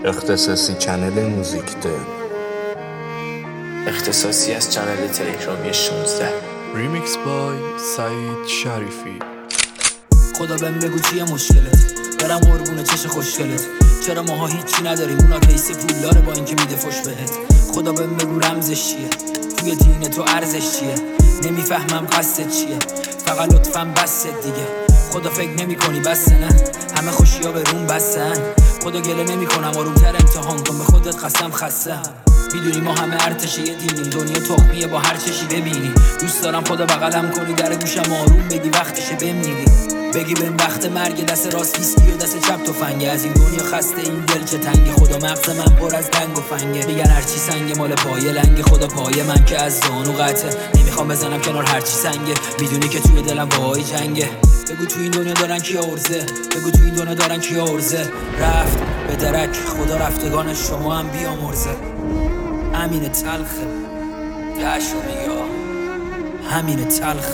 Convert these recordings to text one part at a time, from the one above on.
اختصاصی چنل موزیک ده اختصاصی از چنل تلگرامی 16 ریمیکس بای سعید شریفی. خدا بهم بگو چیه مشکلت، برم قربون چش خوشگلت. چرا ماها هیچی نداریم، اونا کیسه پولداره با اینکه میده فش بهت. خدا بهم بگو رمزش چیه، توی دین تو ارزش چیه. نمیفهمم قصدت چیه، فقط لطفاً بست دیگه. خدا فکر نمی کنی بسته نه، همه خوشیا به روم بستن. خدا گله نمی کنم آرومتر امتحان کن، به خودت قسم خستم. میدونی ما همه ارتشی دینیم، دنیا تخمیه با هر چشی ببینی. دوست دارم خدا بغلم کنی، در گوشم آروم بگی وقتشه بمیری. بگی بهم وقت مرگ، دست راست ویسکی و دست چپ تفنگه. از این دنیا خسته این دل چه تنگه، خدا مغز من پر از دنگ و فنگه. میگن هرچی سنگه مال پای لنگه، خدا پای من که از زانو قطعه. نمیخوام بزنم کنار هرچی سنگه، میدونی که توی دلم وای جنگه. بگو تو این دنیا دارن کیا ارزه، بگو تو این دنیا دارن کیا ارزه. رفت به درک خدا رفتگان شما هم بیامرزه. همین تلخه دشو میگه، همین تلخه.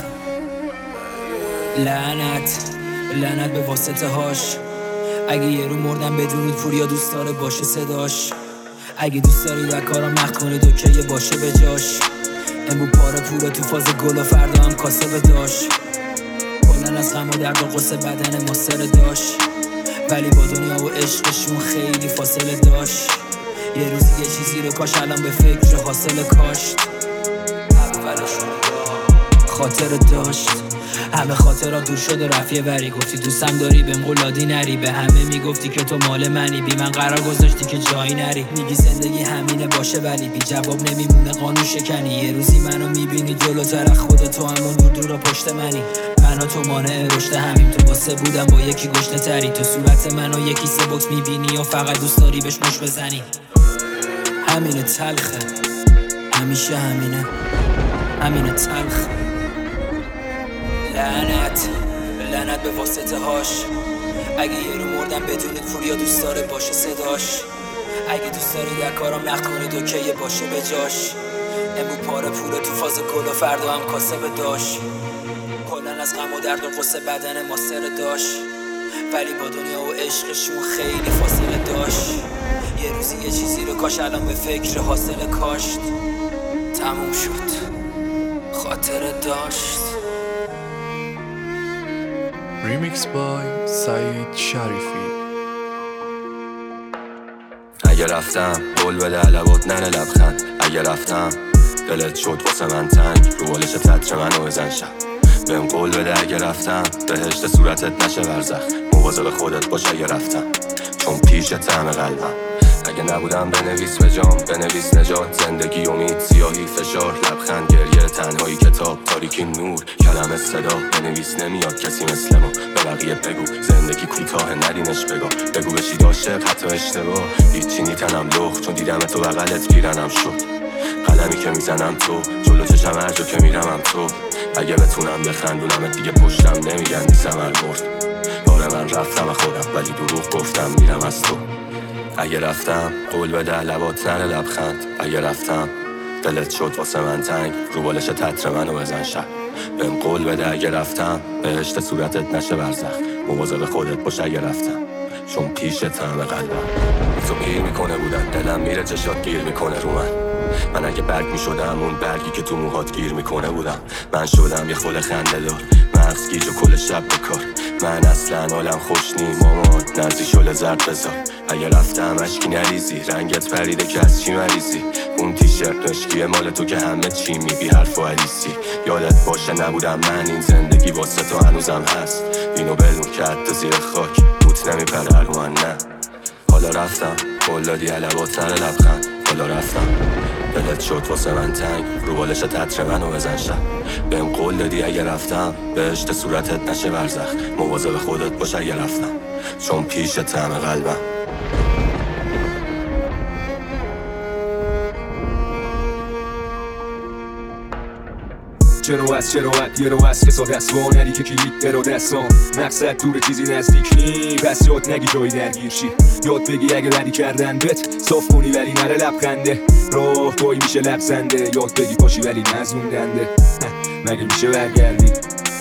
لعنت به واسطه هاش. اگه یه رو مردم بدونید پوریا دوست داره باشه صداش. اگه دوست داری در کارم نخ کنید اوکیه باشه به جاش. امرو پاره پوره تو فاز گل و فردا هم کاسه به داش. کلن از غم و درد و قصه بدن ما سر داشت، ولی با دنیا و عشقشون خیلی فاصله داشت. یه روزی یه چیزی رو کاش الان به فکر حاصل کاشت. اولشون خاطر داشت، همه خاطرات دور شده رفیه وری. گفتی دوستم داری بهم قولادی نری، به همه میگفتی که تو مال منی. بی من قرار گذاشتی که جایی نری. میگی زندگی همینه باشه ولی بی جواب نمیمونه قانون شکنی. یه روزی منو میبینی جلوتر خود تو همون دور و پشت منی. من و تو مانع رشد همیم، تو واسه بودم با یکی گشنه تری. تو صورت منو یکی سبک میبینی یا فقط دوست داری بهش مش بزنی. همینه تلخه، همیشه همینه تلخ. لعنت به واسطه هاش. اگه یه رو مردم بدونید پوریا دوست داره باشه صداش. اگه دوست داری در کارم نخ کنید اوکیه باشه به جاش. امرو پاره پوره تو فاز گل و فردا هم کاسه به داش. کلن از غم و درد و قصه بدن ما سر داشت، ولی با دنیا و عشقشون خیلی فاصله داشت. یه روزی یه چیزی رو کاش الان به فکر حاصل کاشت. تموم شد خاطر داشت. ریمیکس بای سعید شریفی. اگه رفتم قول بده علوات نره لبخند. اگه رفتم دلت شد واسه من تنگ، رو بالش تتر منو بزن شب. بهم قول بده اگه رفتم بهشت صورتت نشه برزخ. مواظب خودت باش اگه رفتم، چون پیش طعم قلبم. اگه نبودم بنویس به جام، بنویس نجات، زندگی امید، سیاهی فشار، لبخند گریه، تنهایی کتاب، تاریکی نور، کلمه صدا. بنویس نمیاد کسی مثل ما، به بقیه بگو زندگی کوتاه ندینش بگاه. بگو بشید عاشق حتی اشتباه، هیچی نیتنم لخ چون دیدم تو بغلت پیرنم شد. قلمی که میزنم تو، جلو چشم هر جا که میرمم تو. اگه بتونم بخندونم دیگه پشتم نمیگن بی ثمر مرد. آره من رفتم خودم ولی دروغ گفتم میرم از تو. اگه رفتم قول بده لبات نره لبخند. اگه رفتم دلت شد واسه من تنگ، رو بالش تتر منو بزن شب. بهم قول بده اگه رفتم بهشت صورتت نشه برزخ. مواظب خودت باش اگه رفتم، چون پیش طعم قلبم. تو گیر میکنه بودن دلم میره چشات گیر میکنه رو من اگه برگ میشدم اون برگی که تو موهات گیر میکنه بودم. من شدم یه خل خنده دار، مغز گیج و کل شب بکار. من اصلا حالم خوش نی مامان، نزدیک شل زرد بذار. اگه رفتم اشکی نریزی، رنگت پریده که از چی مریضی. اون تیشرت مشکی مال تو که همه چی میبی حرف و حدیثی. یادت باشه نبودم من، این زندگی واسه تو هنوزم هست. اینو بلون که حتی زیر خاک بوت نمیپره رو من نه. حالا رفتم قول دادی علوات نره لبخند. حالا رفتم دلت شد واسه من تنگ، رو بالش تتر منو بزن شب. بهم قول دادی اگه رفتم بهشت صورتت نشه برزخ. مواظب خودت باش اگه رفتم، چون پیش طعم قلبم. چرا یه رو از کسا دست با ندی که کلید درو دستان. مقصد دور چیزی نزدیک نی، پس یاد نگی جایی درگیر شی. یاد بگی اگه ردی کردن بت صاف کنی ولی نره لبخنده. راه پایی میشه لبزنده، یاد بگی پاشی ولی نزوندنده. مگه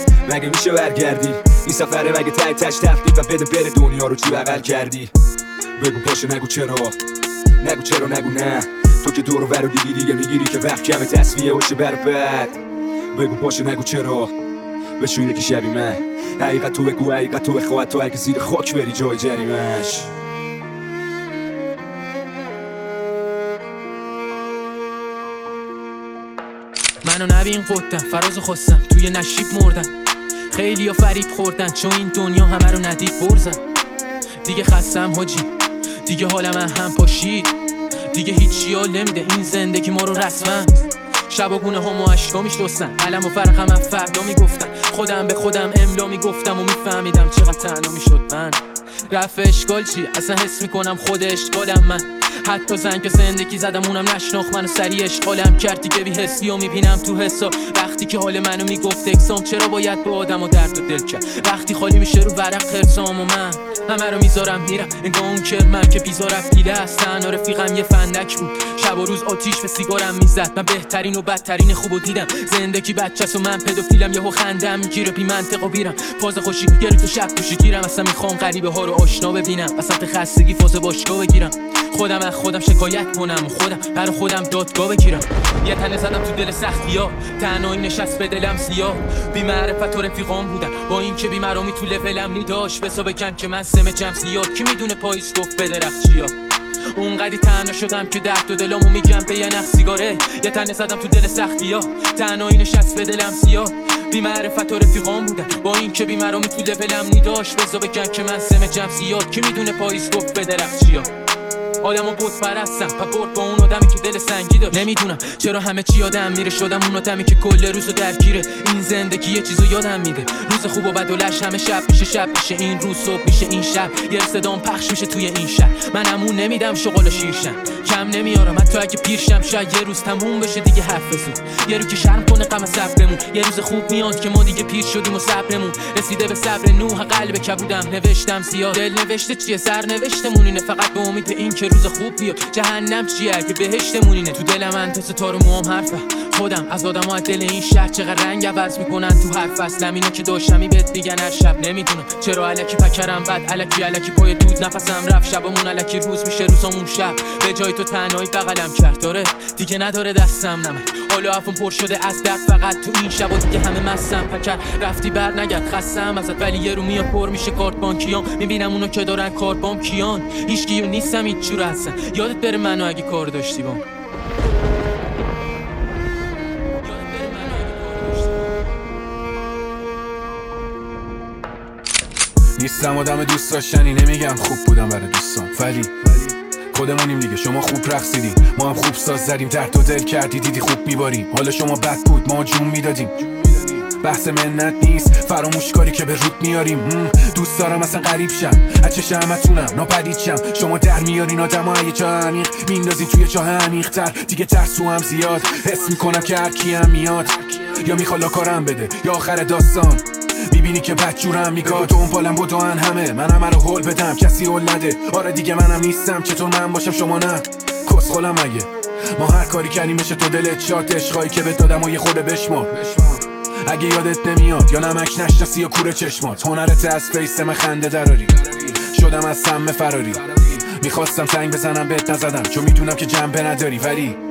میشه برگردی این سفره؟ مگه تای تش تفلیت و بده بره دنیا رو چی بغل کردی؟ بگو پاشه نگو چرا، نگو چرا نگو نه. تو که دور و برو دیگه میگیری که وقت کمه تصفیه باشه بر بد. بگو پاشه نگو چرا، بشو یکی شبی من. حقیقت تو بگو، حقیقت تو بخواد، تو اگه زیر خاک بری جای جریمش. منو نبین قدم فراز خواستم توی نشیب مردم. خیلی ها فریب خوردن چون این دنیا همه رو ندید برزن. دیگه خستم حاجی، دیگه حالم هم پاشید، دیگه هیچی حال نمیده این زندگی ما رو رسما. شباگونه هم و عشقا میشستن، علم و فرقم هم فردا میگفتن. خودم به خودم املا میگفتم و میفهمیدم چقدر تنها میشد من. رفع اشکال چی؟ اصلا حس میکنم خود اشکالم من. حتی زنگ زندگی زدم اونم نشناخت منو، سریع اشغالم کرد دیگه بی حسی و میبینم تو حسا. وقتی که حال منو میگفت اکسام، چرا باید به آدم و درد و دل کرد؟ وقتی خالی میشه رو ورق خرسام و من همه رو میذارم میرم، انگاه اون که من که بیزار افیله است. تنها رفیقم یه فندک بود، شب و روز آتیش به سیگارم میزد. من بهترین و بدترین خوبو دیدم، زندگی بچه‌س و من پدوفیلم. یهو خندم میگیره بی منطق و بیرم، فاز خوشی گری تو شب پوشی گیرم. اصلا میخوام غریبه ها رو آشنا ببینم، وسط خستگی فاز باشگاه بگیرم. خودم از خودم شکایت کنم، خودم برای خودم دادگاه بگیرم. یه تنه زدم تو دل سختی‌ها، تنهایی نشست به دلم سیاه. بی معرفت و رفیقام بودن، با این که بی مرامی تو لولم میداشت. بسا بکن که من سم جمع زیاد، کی میدونه پاییز گفت به درخت چیا. اونقدی تنها شدم که درد و دلامو میگم به یه نخ سیگاره. یه تنه زدم تو دل سختی‌ها، تنهایی نشست به دلم سیاه. بی معرفت و رفیقام بودن، با این که بی مرامی تو لولم میداشت. بسا بکن که من سم جمع زیاد، کی میدونه پاییز گفت به درخت چیا. آدمو بود پرستم برد با اون آدمی که دل سنگی داشت. نمیدونم چرا همه چی یادم میره، شدم اون آدمی که کل روزو درگیره. این زندگی یه چیزو یادم میده، روز خوب و بد و لش همه شب میشه این روز صبح میشه این شب. یه صدام پخش میشه توی این شهر، من همون نمیدم شغل شیرشم، کم نمیارم حتی اگه پیرشم. شاید یه روز تموم بشه دیگه حرف زود، یه رو که شرم کنه غم صبرمون. یه روز خوب میاد که ما دیگه پیر شدیم و صبرمون رسیده به صبر نوح. قلب کبودم نوشتم زیاد، دل نوشته چیه سر نوشتمون اینه، فقط به امید این که روز خوب بیاد. جهنم چیه اگه بهشتمون اینه. تو دل من تا ستاره موام حرفه، خودم از آدم‌ها دل این شهر چقدر رنگ عوض میکنن تو هر فصل. اینو که داشتمی بهت میگن هر شب. نمیدونم چرا الکی پکرم بد، الکی پای دود نفسم رفت. شبمون الکی روز میشه روزامون شب. به جای تو تنهایی بغلم کرد، داره دیگه نداره دستم نمک. حالا افون پر شده از درد فقط تو این شب و دیگه همه مستم. پکر رفتی بر نگرد خستم ازت، ولی یه رو میاد پر میشه کارت بانکیام. میبینم اونو که دارن کارت بام کیان، هیچکیو نیستم هیچ جور هستن. یادت بره منو اگه کار داشتی بام. نیستم آدم دوست داشتنی، نمیگم خوب بودم برای دوستان، ولی خودمونیم دیگه. شما خوب رقصیدی، ما هم خوب ساز زدیم. درد و دل کردی دیدی خوب میباریم. حالا شما بد بود ما جون میدادیم. بحث منت نیست، فراموش کاری که به رود میاریم. دوست دارم اصلا غریب شم، از چشم همتونم ناپدید شم. شما در میارین آدم های جا عمیق، میندازین توی چاه عمیق‌تر. دیگه ترسو هم زیاد، حس میکنم که هر کی هم میاد یا میخواد کارم بده یا آخر داستان میبینی که بدجورم میگاد. تو اون پالم بودن همه، من همه رو هول بدم کسی هول نده. آره دیگه منم نیستم، چطور من باشم شما نه؟ کس خولم اگه ما هر کاری کردیم بشه تو دلت شاد. عشقایی که بهت دادم و یه خورده بشمار. اگه یادت نمیاد یا نمک نشناسی یا کوره چشمات. هنرت از فیس من خنده دراری، شدم از سم فراری. میخواستم سنگ بزنم بهت نزدم، چون میدونم که جنبه نداری. ولی